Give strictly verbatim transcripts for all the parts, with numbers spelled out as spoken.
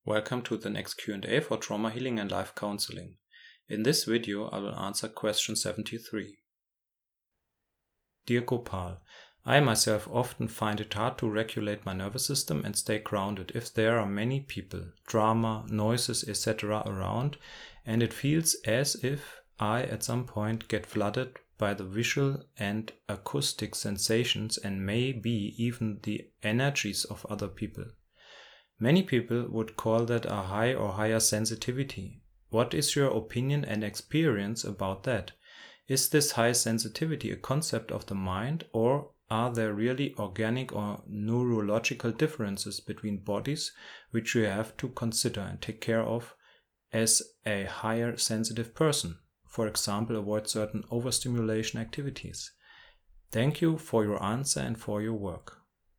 Welcome to the next Q and A for Trauma Healing and Life Counseling. In this video, I will answer question seventy-three. Dear Gopal, I myself often find it hard to regulate my nervous system and stay grounded if there are many people, drama, noises, et cetera around, and it feels as if I at some point get flooded by the visual and acoustic sensations and maybe even the energies of other people. Many people would call that a high or higher sensitivity. What is your opinion and experience about that? Is this high sensitivity a concept of the mind, or are there really organic or neurological differences between bodies which you have to consider and take care of as a higher sensitive person? For example, avoid certain overstimulation activities. Thank you for your answer and for your work.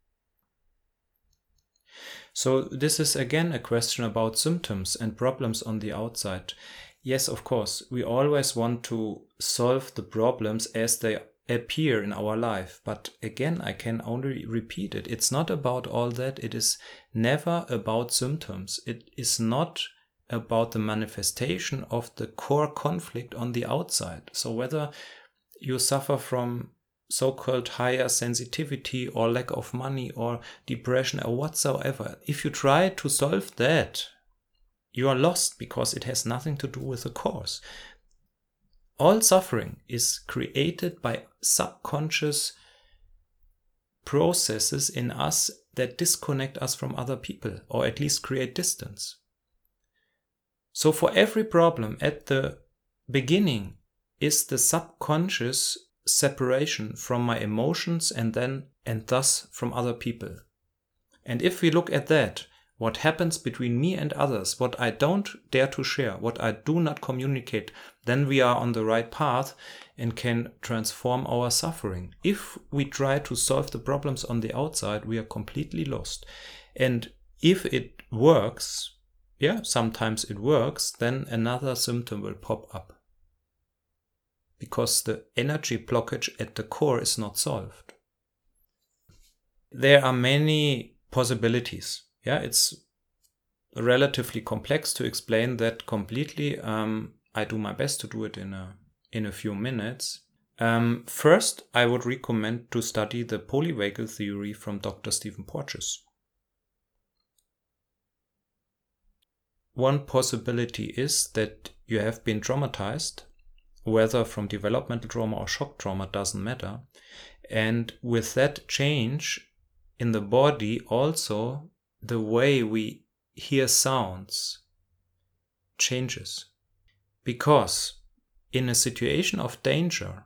So this is again a question about symptoms and problems on the outside. Yes, of course, we always want to solve the problems as they appear in our life. But again, I can only repeat it. It's not about all that. It is never about symptoms. It is not about the manifestation of the core conflict on the outside. So whether you suffer from so-called higher sensitivity or lack of money or depression or whatsoever, if you try to solve that, you are lost because it has nothing to do with the cause. All suffering is created by subconscious processes in us that disconnect us from other people or at least create distance. So for every problem at the beginning is the subconscious separation from my emotions and then and thus from other people. And if we look at that, what happens between me and others, what I don't dare to share, what I do not communicate, then we are on the right path and can transform our suffering. If we try to solve the problems on the outside, we are completely lost. And if it works, yeah, sometimes it works, then another symptom will pop up. Because the energy blockage at the core is not solved. There are many possibilities. Yeah, it's relatively complex to explain that completely. Um, I do my best to do it in a in a few minutes. Um, first, I would recommend to study the polyvagal theory from Doctor Stephen Porges. One possibility is that you have been traumatized, whether from developmental trauma or shock trauma, doesn't matter. And with that change in the body, also the way we hear sounds changes. Because in a situation of danger,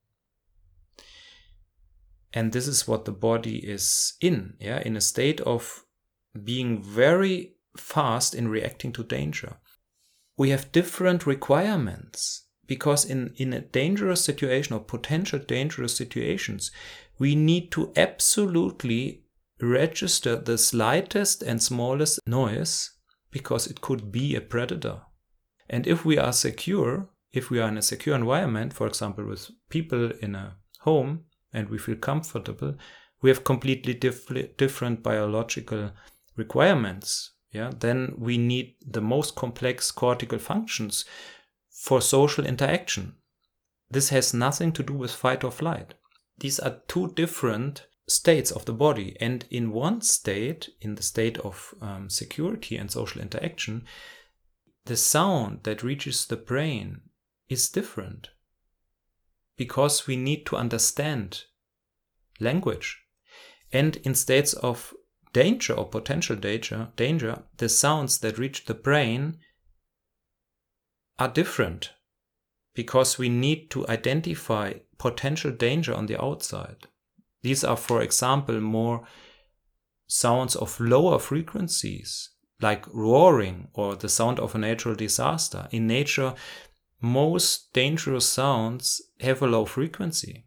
and this is what the body is in, yeah, in a state of being very fast in reacting to danger, we have different requirements. Because in, in a dangerous situation or potential dangerous situations, we need to absolutely register the slightest and smallest noise because it could be a predator. And if we are secure, if we are in a secure environment, for example, with people in a home and we feel comfortable, we have completely diff- different biological requirements. Yeah, then we need the most complex cortical functions for social interaction. This has nothing to do with fight or flight. These are two different states of the body. And in one state, in the state of um, security and social interaction, the sound that reaches the brain is different. Because we need to understand language. And in states of danger or potential danger, danger, the sounds that reach the brain are different because we need to identify potential danger on the outside. These are, for example, more sounds of lower frequencies, like roaring or the sound of a natural disaster. In nature, most dangerous sounds have a low frequency.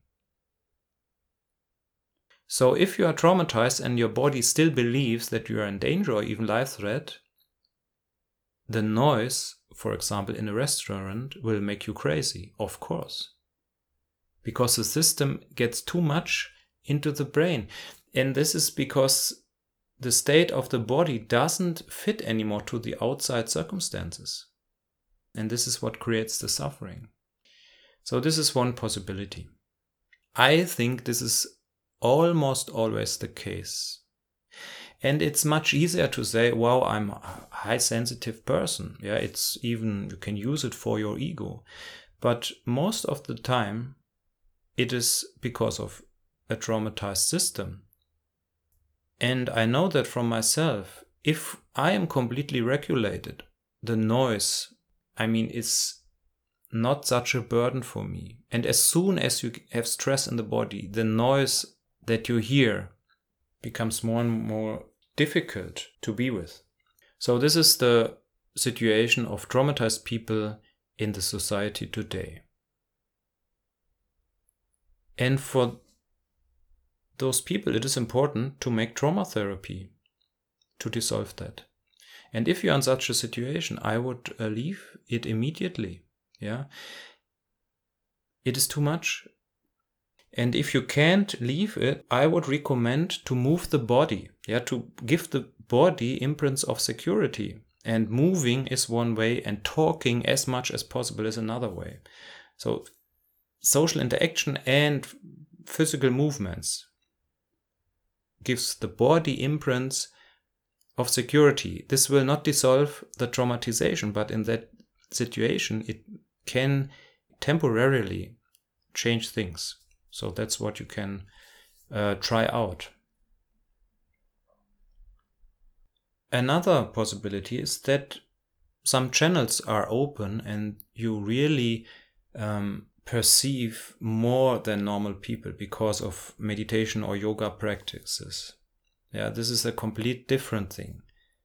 So if you are traumatized and your body still believes that you are in danger or even life threat, the noise, for example, in a restaurant will make you crazy, of course. Because the system gets too much into the brain. And this is because the state of the body doesn't fit anymore to the outside circumstances. And this is what creates the suffering. So this is one possibility. I think this is almost always the case. And it's much easier to say, wow, I'm a high sensitive person. Yeah, it's even, you can use it for your ego. But most of the time, it is because of a traumatized system. And I know that from myself, if I am completely regulated, the noise, I mean, is not such a burden for me. And as soon as you have stress in the body, the noise that you hear becomes more and more difficult to be with. So this is the situation of traumatized people in the society today. And for those people, it is important to make trauma therapy to dissolve that. And if you're in such a situation, I would uh, leave it immediately. Yeah, it is too much. And if you can't leave it, I would recommend to move the body. Yeah, to give the body imprints of security. And moving is one way, and talking as much as possible is another way. So social interaction and physical movements gives the body imprints of security. This will not dissolve the traumatization, but in that situation, it can temporarily change things. So that's what you can uh, try out. Another possibility is that some channels are open and you really um, perceive more than normal people because of meditation or yoga practices. Yeah, this is a complete different thing.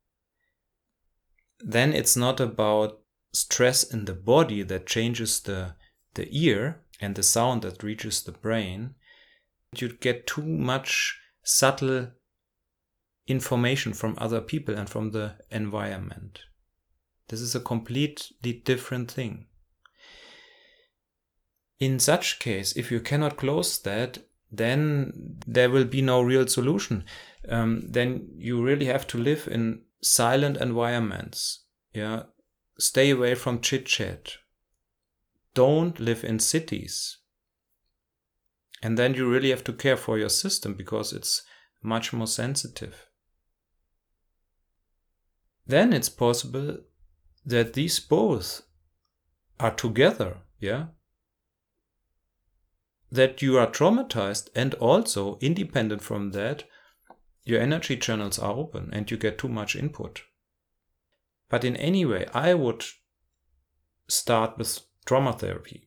Then it's not about stress in the body that changes the, the ear and the sound that reaches the brain. You get too much subtle information from other people and from the environment. This is a completely different thing. In such case, if you cannot close that, then there will be no real solution. Um, then you really have to live in silent environments. Yeah, stay away from chit-chat. Don't live in cities. And then you really have to care for your system because it's much more sensitive. Then it's possible that these both are together, yeah? That you are traumatized and also, independent from that, your energy channels are open and you get too much input. But in any way, I would start with trauma therapy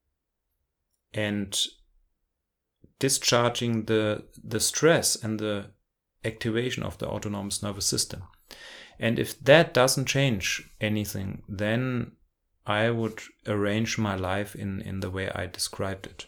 and discharging the, the stress and the activation of the autonomous nervous system. And if that doesn't change anything, then I would arrange my life in, in the way I described it.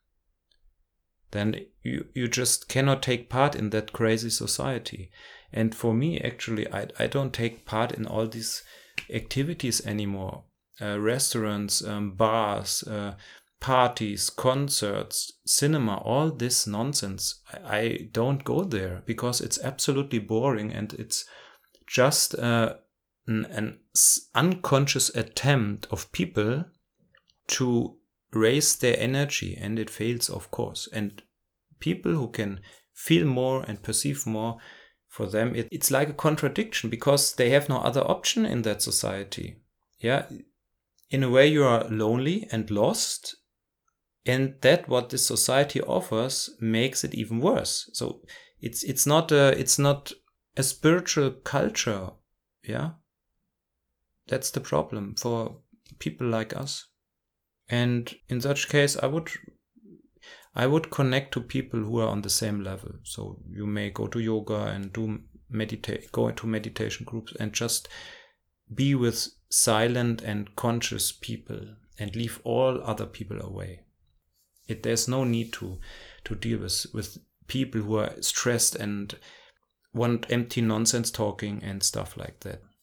Then you, you just cannot take part in that crazy society. And for me, actually, I, I don't take part in all these activities anymore. Uh, restaurants, um, bars, uh, parties, concerts, cinema, all this nonsense. I, I don't go there because it's absolutely boring and it's just uh, an, an unconscious attempt of people to raise their energy, and it fails, of course. And people who can feel more and perceive more, for them it, it's like a contradiction because they have no other option in that society. Yeah, in a way you are lonely and lost, and that what this society offers makes it even worse. So it's it's not a it's not a spiritual culture. Yeah, that's the problem for people like us. And in such case, I would I would connect to people who are on the same level. So you may go to yoga and do meditate, go into meditation groups and just be with silent and conscious people and leave all other people away. It, there's no need to, to deal with, with people who are stressed and want empty nonsense talking and stuff like that.